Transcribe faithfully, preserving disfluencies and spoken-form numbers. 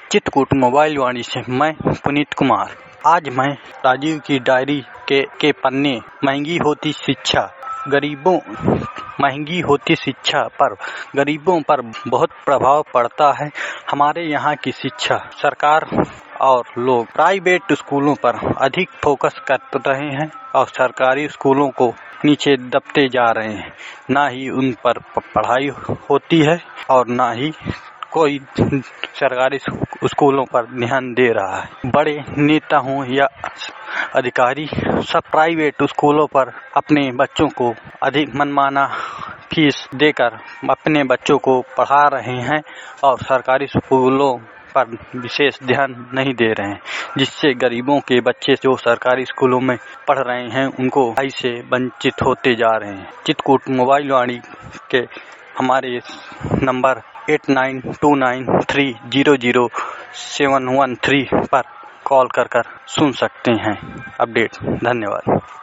Chitrakoot mobile वाणी से मैं पुनीत कुमार। आज मैं राजीव की डायरी के के पन्ने महंगी होती शिक्षा गरीबों महंगी होती शिक्षा पर गरीबों पर बहुत प्रभाव पड़ता है। हमारे यहाँ की शिक्षा सरकार और लोग प्राइवेट स्कूलों पर अधिक फोकस कर रहे हैं और सरकारी स्कूलों को नीचे दबते जा रहे हैं। ना ही उन पर पढ़ाई होती है और ना ही कोई सरकारी स्कूलों पर ध्यान दे रहा है। बड़े नेता हों या अधिकारी सब प्राइवेट स्कूलों पर अपने बच्चों को अधिक मनमाना फीस देकर अपने बच्चों को पढ़ा रहे हैं और सरकारी स्कूलों पर विशेष ध्यान नहीं दे रहे हैं, जिससे गरीबों के बच्चे जो सरकारी स्कूलों में पढ़ रहे हैं उनको पढ़ाई से वंचित होते जा रहे हैं। चित्रकूट मोबाइल वाणी के हमारे number eight nine two nine three zero zero seven one three पर कॉल कर कर सुन सकते हैं अपडेट। धन्यवाद।